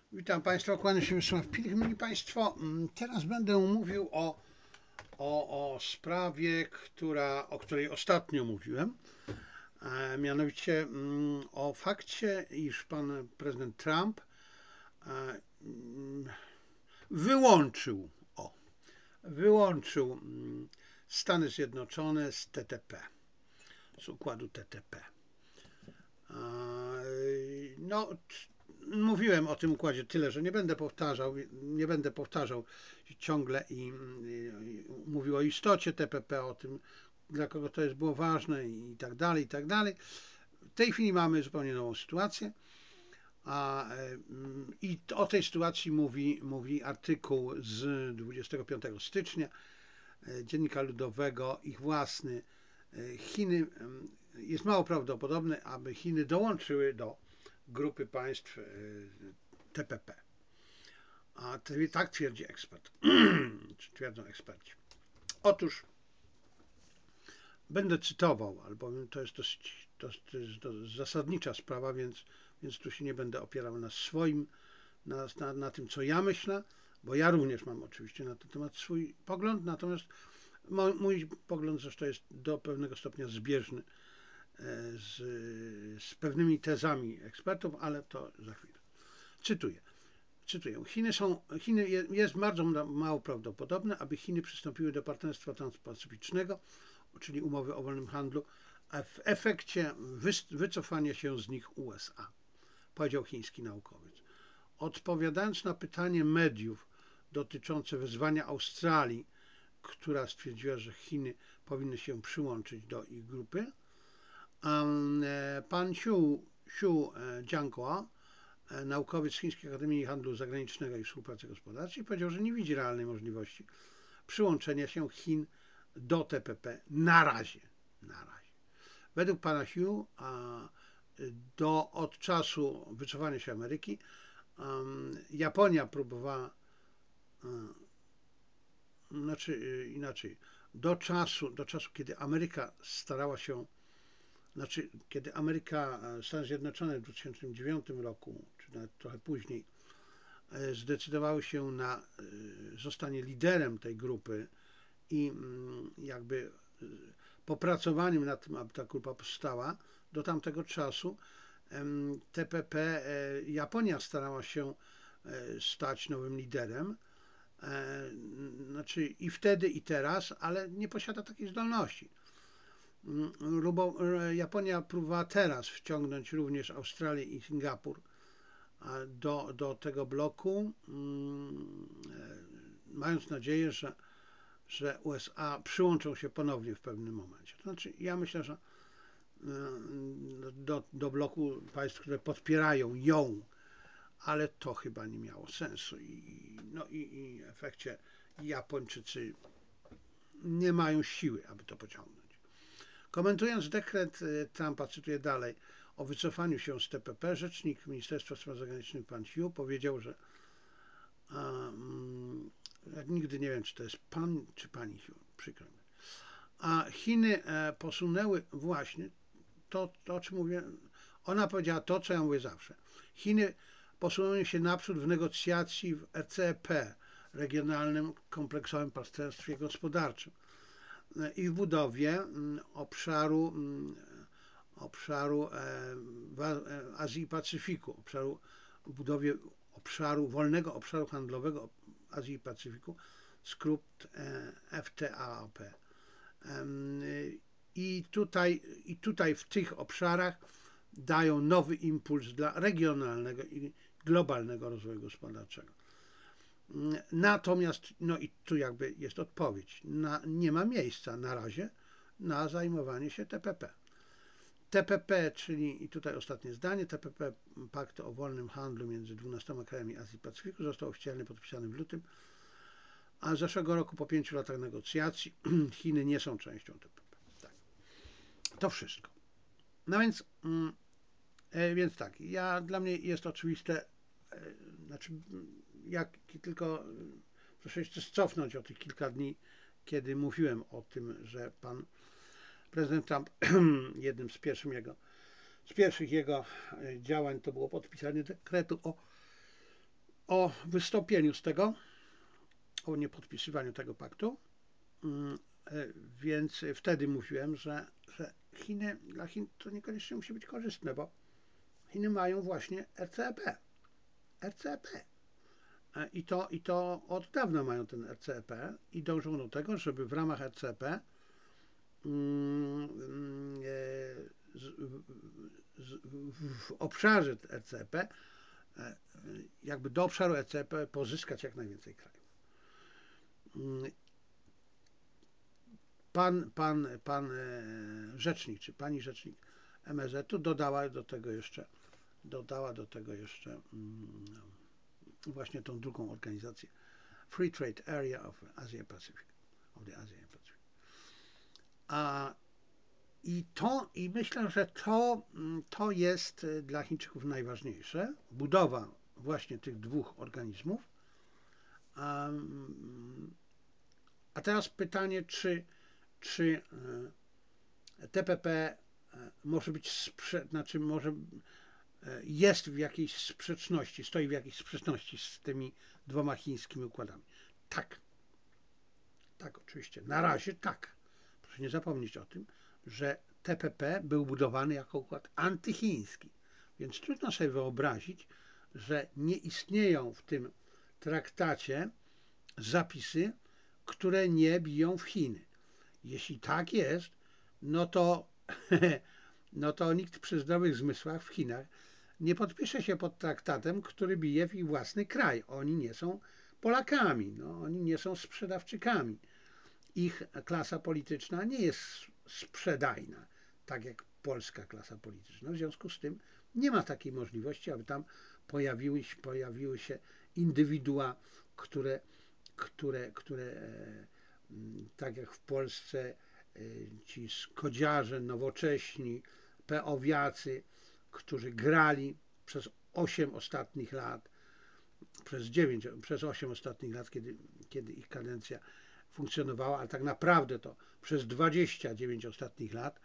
Witam Państwa, kłaniam się Wiesław Pilch. Mili Państwo, teraz będę mówił o sprawie, o której ostatnio mówiłem, mianowicie o fakcie, iż pan prezydent Trump mm, wyłączył, wyłączył Stany Zjednoczone z TTP, z układu TTP. No, mówiłem o tym układzie tyle, że nie będę powtarzał ciągle i mówił o istocie TPP, o tym, dla kogo to było ważne i tak dalej, i tak dalej. W tej chwili mamy zupełnie nową sytuację, i o tej sytuacji mówi artykuł z 25 stycznia Dziennika Ludowego, ich własny. Chiny, jest mało prawdopodobne, aby Chiny dołączyły do grupy państw TPP. A tak twierdzi ekspert, czy twierdzą eksperci. Otóż będę cytował, albowiem to jest dość zasadnicza sprawa, więc tu się nie będę opierał na swoim, na tym, co ja myślę, bo ja również mam oczywiście na ten temat swój pogląd, natomiast mój pogląd zresztą jest do pewnego stopnia zbieżny z pewnymi tezami ekspertów, ale to za chwilę. Cytuję. Chiny jest bardzo mało prawdopodobne, aby Chiny przystąpiły do partnerstwa transpacyficznego, czyli umowy o wolnym handlu, a w efekcie wycofania się z nich USA, powiedział chiński naukowiec. Odpowiadając na pytanie mediów dotyczące wezwania Australii, która stwierdziła, że Chiny powinny się przyłączyć do ich grupy, pan Xu Jianghua, naukowiec Chińskiej Akademii Handlu Zagranicznego i Współpracy Gospodarczej, powiedział, że nie widzi realnej możliwości przyłączenia się Chin do TPP na razie. Według pana Hu od czasu wycofania się Ameryki Japonia próbowała, inaczej, do czasu, kiedy Ameryka starała się, kiedy Stany Zjednoczone w 2009 roku, czy nawet trochę później, zdecydowały się na zostanie liderem tej grupy i jakby popracowaniem nad tym, aby ta grupa powstała, do tamtego czasu TPP Japonia starała się stać nowym liderem, i wtedy, i teraz, ale nie posiada takiej zdolności. Japonia próbowała teraz wciągnąć również Australię i Singapur do tego bloku, mając nadzieję, że USA przyłączą się ponownie w pewnym momencie. To znaczy, ja myślę, że do bloku państw, które podpierają ją, ale to chyba nie miało sensu i w efekcie Japończycy nie mają siły, aby to pociągnąć. Komentując dekret Trumpa, cytuję dalej, o wycofaniu się z TPP, rzecznik Ministerstwa Spraw Zagranicznych pan Hu powiedział, że ja nigdy nie wiem, czy to jest pan, czy pani Hu, przykro mi. A Chiny posunęły właśnie to, o czym mówię. Ona powiedziała to, co ja mówię zawsze. Chiny posunują się naprzód w negocjacji w RCEP, Regionalnym Kompleksowym Partnerstwie Gospodarczym, i w budowie obszaru Azji i Pacyfiku, w budowie wolnego obszaru handlowego Azji i Pacyfiku, skrót FTAP. I tutaj w tych obszarach dają nowy impuls dla regionalnego i globalnego rozwoju gospodarczego. Natomiast, i tu jakby jest odpowiedź, nie ma miejsca na razie na zajmowanie się TPP. TPP, czyli, i tutaj ostatnie zdanie, TPP, Pakt o wolnym handlu między 12 krajami Azji i Pacyfiku, został oficjalnie podpisany w lutym, a zeszłego roku po 5 latach negocjacji Chiny nie są częścią TPP. Tak. To wszystko. No więc tak, dla mnie jest oczywiste, jak tylko proszę jeszcze cofnąć o tych kilka dni, kiedy mówiłem o tym, że pan prezydent Trump, jednym z pierwszych jego działań to było podpisanie dekretu o o wystąpieniu z tego, o niepodpisywaniu tego paktu. Więc wtedy mówiłem, że Chiny, dla Chin to niekoniecznie musi być korzystne, bo Chiny mają właśnie RCEP. RCEP. I to od dawna mają ten RCEP i dążą do tego, żeby w ramach RCEP w obszarze RCEP, jakby do obszaru RCEP pozyskać jak najwięcej krajów. Pan rzecznik, czy pani rzecznik MSZ-u dodała do tego jeszcze właśnie tą drugą organizację Free Trade Area of Asia Pacific, of the Asian Pacific. I myślę, że to jest dla Chińczyków najważniejsze, budowa właśnie tych dwóch organizmów. A teraz pytanie, czy TPP może być, znaczy może jest w jakiejś sprzeczności, stoi w jakiejś sprzeczności z tymi dwoma chińskimi układami. Tak. Tak, oczywiście. Na razie tak. Proszę nie zapomnieć o tym, że TPP był budowany jako układ antychiński. Więc trudno sobie wyobrazić, że nie istnieją w tym traktacie zapisy, które nie biją w Chiny. Jeśli tak jest, no to, no to nikt przy zdrowych zmysłach w Chinach nie podpisze się pod traktatem, który bije w ich własny kraj. Oni nie są Polakami, no, oni nie są sprzedawczykami. Ich klasa polityczna nie jest sprzedajna, tak jak polska klasa polityczna. W związku z tym nie ma takiej możliwości, aby tam pojawiły się indywidua, które tak jak w Polsce ci skodziarze nowocześni, peowiacy, którzy grali przez 8 ostatnich lat, przez 8 ostatnich lat, kiedy ich kadencja funkcjonowała, ale tak naprawdę to przez 29 ostatnich lat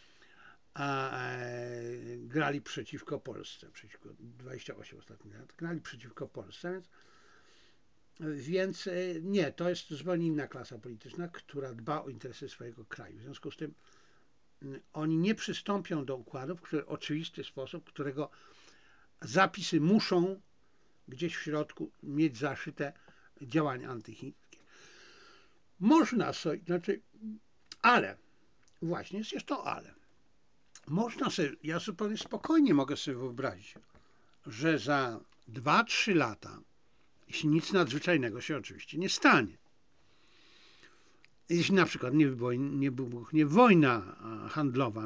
grali przeciwko Polsce, przeciwko 28 ostatnich lat, grali przeciwko Polsce, więc nie, to jest zupełnie inna klasa polityczna, która dba o interesy swojego kraju. W związku z tym oni nie przystąpią do układów, w oczywisty sposób, którego zapisy muszą gdzieś w środku mieć zaszyte działania antychińskie. Można sobie, ale, właśnie jest jeszcze to ale. Można sobie, ja zupełnie spokojnie mogę sobie wyobrazić, że za 2-3 lata, jeśli nic nadzwyczajnego się oczywiście nie stanie, jeśli na przykład nie wybuchnie wojna handlowa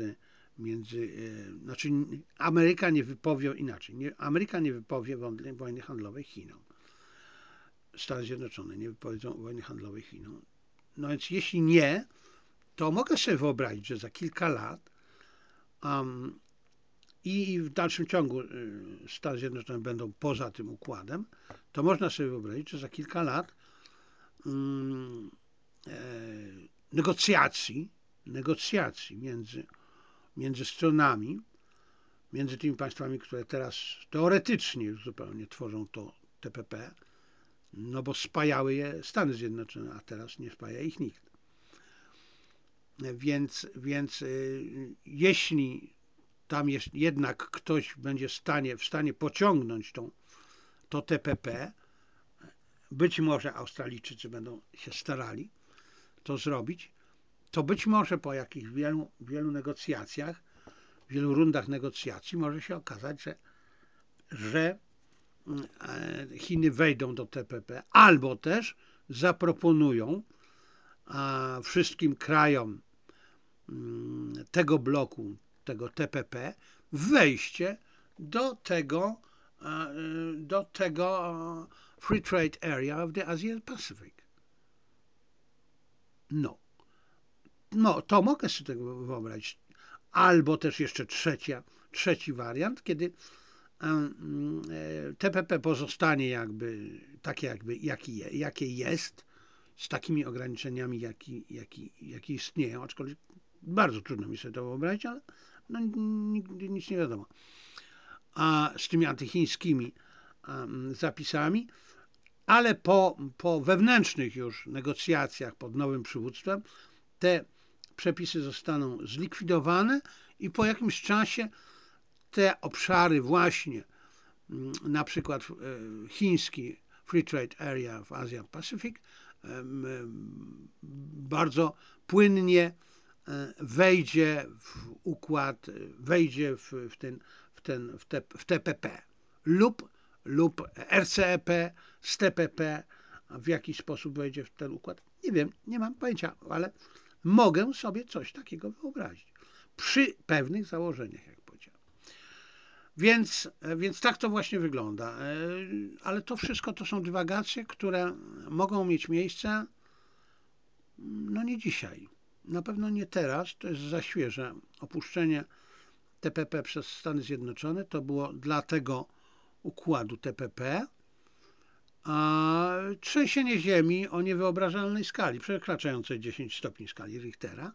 znaczy Ameryka nie wypowie inaczej, Ameryka nie wypowie wojny handlowej Chinom. Stany Zjednoczone nie wypowiedzą wojny handlowej Chinom. No więc jeśli nie, to mogę sobie wyobrazić, że za kilka lat i w dalszym ciągu Stany Zjednoczone będą poza tym układem, to można sobie wyobrazić, że za kilka lat negocjacji między stronami, między tymi państwami, które teraz teoretycznie już zupełnie tworzą to TPP, no bo spajały je Stany Zjednoczone, a teraz nie spaja ich nikt. Więc jeśli tam jest jednak ktoś będzie w stanie pociągnąć to TPP, być może Australijczycy będą się starali to zrobić, to być może po jakichś wielu negocjacjach, wielu rundach negocjacji może się okazać, że Chiny wejdą do TPP, albo też zaproponują wszystkim krajom tego bloku, tego TPP, wejście do tego Free Trade Area of the Asian Pacific. No, to mogę sobie tego wyobrazić. Albo też jeszcze trzeci wariant, kiedy TPP pozostanie jakby takie, jakie jest, z takimi ograniczeniami, jakie istnieją, aczkolwiek bardzo trudno mi sobie to wyobrazić, ale no, nigdy nic nie wiadomo. A z tymi antychińskimi zapisami, ale po wewnętrznych już negocjacjach pod nowym przywództwem te przepisy zostaną zlikwidowane i po jakimś czasie te obszary właśnie, na przykład chiński Free Trade Area w Asia Pacific, bardzo płynnie wejdzie w układ, wejdzie w TPP lub RCEP z TPP w jakiś sposób wejdzie w ten układ. Nie wiem, nie mam pojęcia, ale mogę sobie coś takiego wyobrazić. Przy pewnych założeniach, jak powiedziałem. Więc tak to właśnie wygląda. Ale to wszystko to są dywagacje, które mogą mieć miejsce no nie dzisiaj. Na pewno nie teraz, to jest za świeże. Opuszczenie TPP przez Stany Zjednoczone to było dla tego układu TPP, a trzęsienie ziemi o niewyobrażalnej skali, przekraczającej 10 stopni skali Richtera,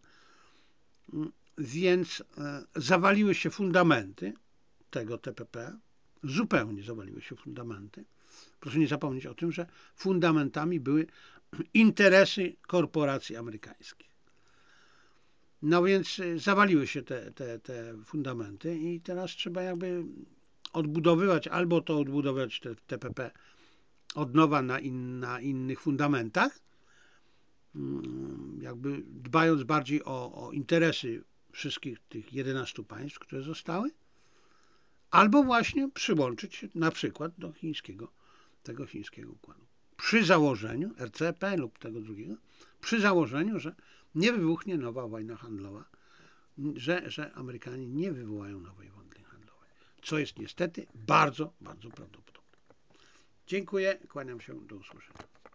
więc zawaliły się fundamenty tego TPP, zupełnie zawaliły się fundamenty. Proszę nie zapomnieć o tym, że fundamentami były interesy korporacji amerykańskich. No więc zawaliły się te fundamenty i teraz trzeba jakby odbudowywać, albo to odbudowywać te TPP od nowa na innych fundamentach, jakby dbając bardziej o interesy wszystkich tych 11 państw, które zostały, albo właśnie przyłączyć się na przykład do tego chińskiego układu. Przy założeniu RCEP lub tego drugiego, przy założeniu, że nie wybuchnie nowa wojna handlowa, że Amerykanie nie wywołają nowej wojny handlowej, co jest niestety bardzo, bardzo prawdopodobne. Dziękuję, kłaniam się, do usłyszenia.